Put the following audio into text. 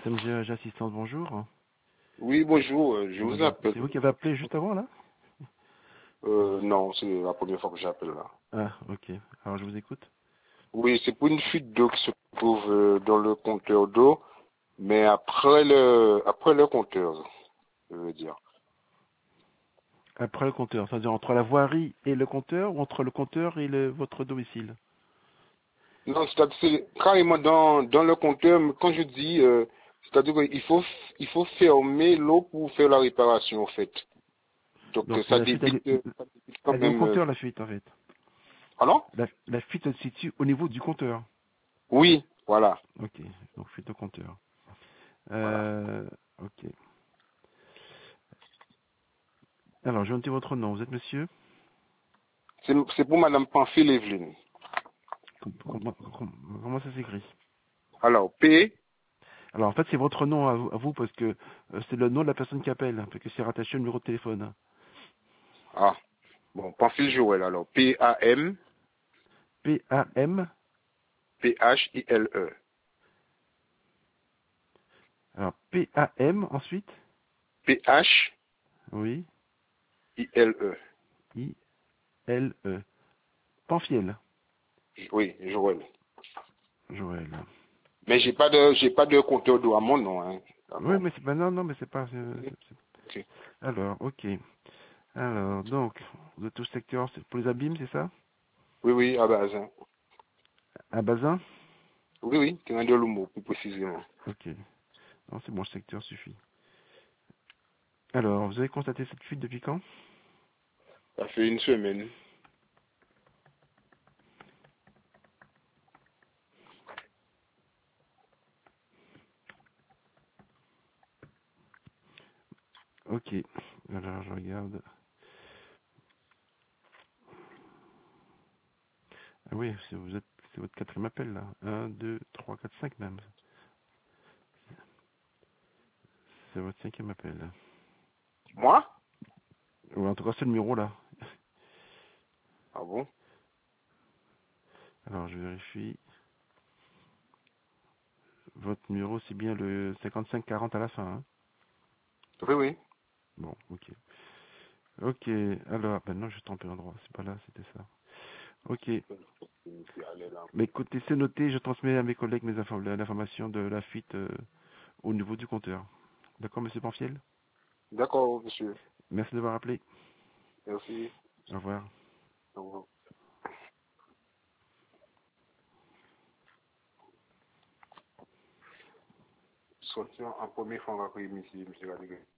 SMG Assistance, bonjour. Oui, bonjour, je vous appelle. C'est vous qui avez appelé juste avant, là? Non, c'est la première fois que j'appelle là. Ah, ok. Alors, je vous écoute. Oui, c'est pour une fuite d'eau qui se trouve dans le compteur d'eau, mais après le compteur, je veux dire. Après le compteur, c'est-à-dire entre la voirie et le compteur ou entre le compteur et votre domicile? Non, c'est carrément dans le compteur, mais quand je dis, c'est-à-dire qu'il faut fermer l'eau pour faire la réparation, en fait. Donc, Donc, ça la fuite, débite, ça débite quand elle est au même. compteur, la fuite, en fait. Pardon? La fuite se situe au niveau du compteur. Oui, voilà, Ok, donc fuite au compteur. voilà. Ok. Alors, je vais noter votre nom. Vous êtes monsieur? C'est pour Madame Pamphile Evelyne. Comment ça s'écrit? Alors, P, Alors, en fait, c'est votre nom à vous parce que c'est le nom de la personne qui appelle, parce que c'est rattaché au numéro de téléphone. ah, bon, Pamphile Joël, alors, P-A-M, P-A-M. P-H-I-L-E. Alors, P-A-M, ensuite? P-H-I-L-E. Oui. I-L-E. Pamphile. Oui, Joël. Joël. Mais j'ai pas de compteur d'eau à mon nom, hein. Oui, D'accord. mais c'est pas, non, non, mais c'est pas, Ok. alors, ok. Alors, donc, vous êtes au secteur, c'est pour les abîmes, c'est ça? Oui, oui, à base, hein. À Bazin? Oui, oui, terrain de Lumo, plus précisément. Ok. Non, c'est bon, le secteur suffit. Alors, vous avez constaté cette fuite depuis quand? Ça fait une semaine. Ok. Alors, je regarde. Ah oui, c'est votre quatrième appel, là. Un, 2, 3, 4, 5 même. C'est votre cinquième appel. Moi? Ou en tout cas, c'est le numéro, là. Ah bon? Alors, je vérifie. Votre numéro, c'est bien le 5540 à la fin, hein? Oui, oui. Bon, ok. Ok, alors, ben non, je suis trompé l'endroit, c'est pas là, c'était ça. Ok, mais écoutez, c'est noté, je transmets à mes collègues l'information de la fuite au niveau du compteur. D'accord, monsieur Panfiel? D'accord, monsieur. Merci d'avoir appelé. Merci. Au revoir. Au revoir. Sortir en premier fois après monsieur Rodriguez.